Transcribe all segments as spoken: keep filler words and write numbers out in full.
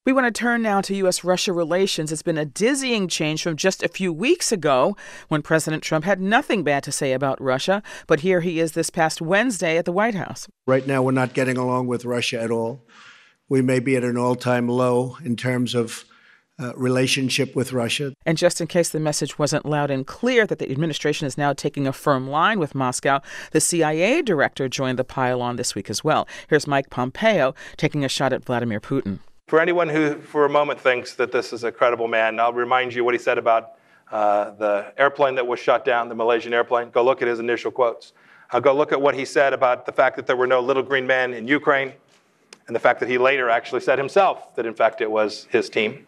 We want to turn now to U S Russia relations. It's been a dizzying change from just a few weeks ago when President Trump had nothing bad to say about Russia. But here he is this past Wednesday at the White House. Right now, we're not getting along with Russia at all. We may be at an all-time low in terms of uh, relationship with Russia. And just in case the message wasn't loud and clear that the administration is now taking a firm line with Moscow, the C I A director joined the pile-on this week as well. Here's Mike Pompeo taking a shot at Vladimir Putin. For anyone who for a moment thinks that this is a credible man, I'll remind you what he said about uh, the airplane that was shot down, the Malaysian airplane. Go look at his initial quotes. I'll go look at what he said about the fact that there were no little green men in Ukraine, and the fact that he later actually said himself that, in fact, it was his team.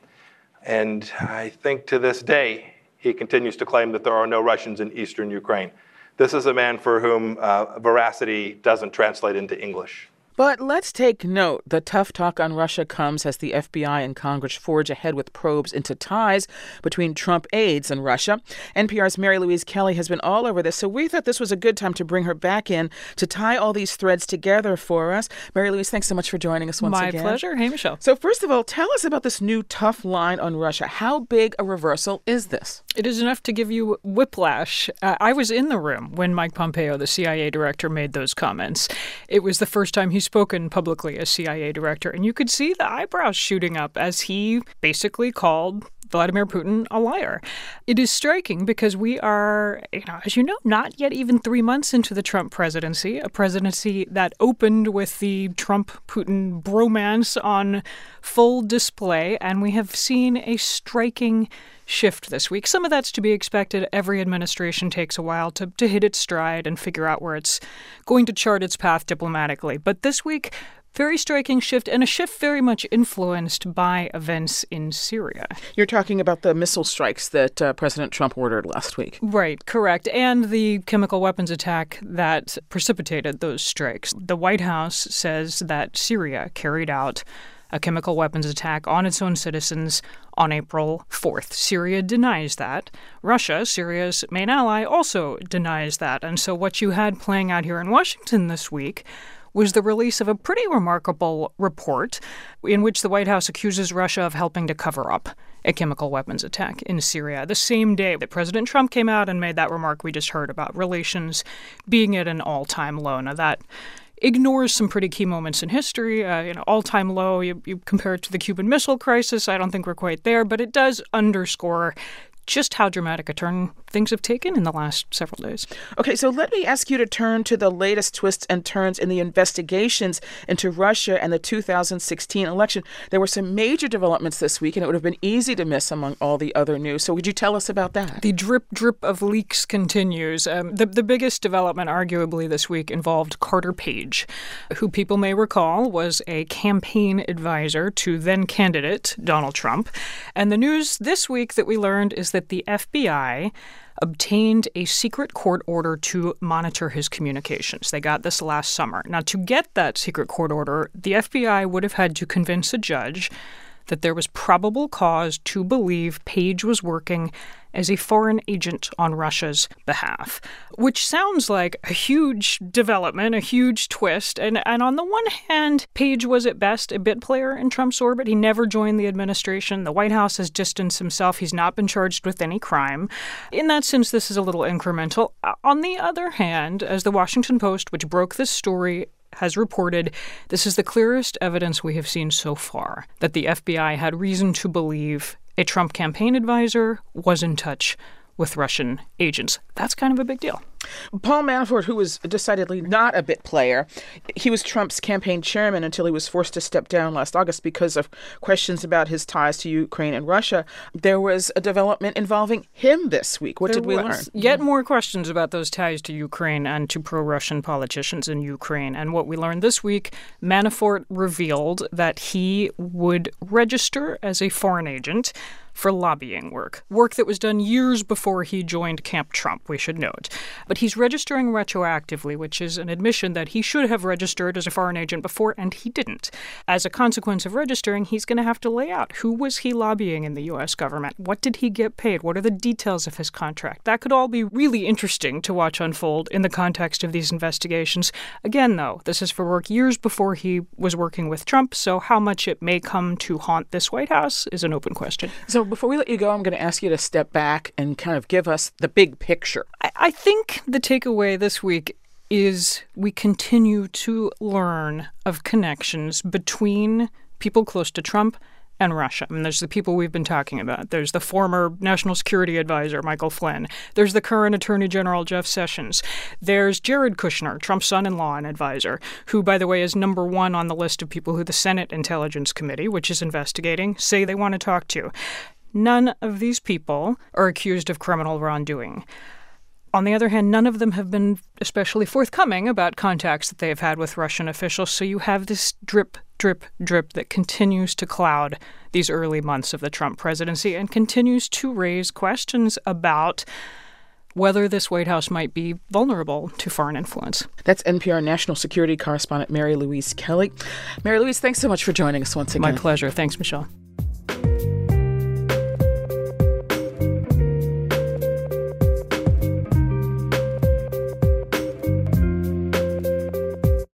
And I think to this day, he continues to claim that there are no Russians in eastern Ukraine. This is a man for whom uh, veracity doesn't translate into English. But let's take note. The tough talk on Russia comes as the F B I and Congress forge ahead with probes into ties between Trump aides and Russia. N P R's Mary Louise Kelly has been all over this, so we thought this was a good time to bring her back in to tie all these threads together for us. Mary Louise, thanks so much for joining us once My again. My pleasure. Hey, Michelle. So first of all, tell us about this new tough line on Russia. How big a reversal is this? It is enough to give you whiplash. Uh, I was in the room when Mike Pompeo, the C I A director, made those comments. It was the first time he's spoken publicly as C I A director, and you could see the eyebrows shooting up as he basically called Vladimir Putin a liar. It is striking because we are, you know, as you know, not yet even three months into the Trump presidency, a presidency that opened with the Trump-Putin bromance on full display, and we have seen a striking shift this week. Some of that's to be expected. Every administration takes a while to, to hit its stride and figure out where it's going to chart its path diplomatically. But this week, very striking shift, and a shift very much influenced by events in Syria. You're talking about the missile strikes that uh, President Trump ordered last week. Right, correct. And the chemical weapons attack that precipitated those strikes. The White House says that Syria carried out a chemical weapons attack on its own citizens on April fourth. Syria denies that. Russia, Syria's main ally, also denies that. And so what you had playing out here in Washington this week was the release of a pretty remarkable report in which the White House accuses Russia of helping to cover up a chemical weapons attack in Syria, the same day that President Trump came out and made that remark we just heard about relations being at an all-time low. Now, that ignores some pretty key moments in history. Uh, you know, all-time low, you, you compare it to the Cuban Missile Crisis. I don't think we're quite there, but it does underscore just how dramatic a turn things have taken in the last several days. Okay, so let me ask you to turn to the latest twists and turns in the investigations into Russia and the two thousand sixteen election. There were some major developments this week, and it would have been easy to miss among all the other news. So would you tell us about that? The drip, drip of leaks continues. Um, the, the biggest development, arguably, this week involved Carter Page, who people may recall was a campaign advisor to then-candidate Donald Trump. And the news this week that we learned is that the F B I obtained a secret court order to monitor his communications. They got this last summer. Now, to get that secret court order, the F B I would have had to convince a judge that there was probable cause to believe Page was working as a foreign agent on Russia's behalf, which sounds like a huge development, a huge twist. And, and on the one hand, Page was at best a bit player in Trump's orbit. He never joined the administration. The White House has distanced himself. He's not been charged with any crime. In that sense, this is a little incremental. On the other hand, as the Washington Post, which broke this story, has reported, this is the clearest evidence we have seen so far that the F B I had reason to believe a Trump campaign advisor was in touch with Russian agents. That's kind of a big deal. Paul Manafort, who was decidedly not a bit player, he was Trump's campaign chairman until he was forced to step down last August because of questions about his ties to Ukraine and Russia. There was a development involving him this week. What there did we was. learn? Yet more questions about those ties to Ukraine and to pro-Russian politicians in Ukraine. And what we learned this week, Manafort revealed that he would register as a foreign agent for lobbying work, work that was done years before he joined Camp Trump, we should note. but he's registering retroactively, which is an admission that he should have registered as a foreign agent before, and he didn't. As a consequence of registering, he's going to have to lay out who was he lobbying in the U S government? What did he get paid? What are the details of his contract? That could all be really interesting to watch unfold in the context of these investigations. Again, though, this is for work years before he was working with Trump, so how much it may come to haunt this White House is an open question. So before we let you go, I'm going to ask you to step back and kind of give us the big picture. I, I think the takeaway this week is we continue to learn of connections between people close to Trump and Russia. I mean, there's the people we've been talking about. There's the former National Security Advisor, Michael Flynn. There's the current Attorney General, Jeff Sessions. There's Jared Kushner, Trump's son-in-law and advisor, who, by the way, is number one on the list of people who the Senate Intelligence Committee, which is investigating, say they want to talk to. None of these people are accused of criminal wrongdoing. On the other hand, none of them have been especially forthcoming about contacts that they have had with Russian officials, so you have this drip, drip, drip that continues to cloud these early months of the Trump presidency and continues to raise questions about whether this White House might be vulnerable to foreign influence. That's N P R national security correspondent Mary Louise Kelly. Mary Louise, thanks so much for joining us once again. My pleasure. Thanks, Michelle.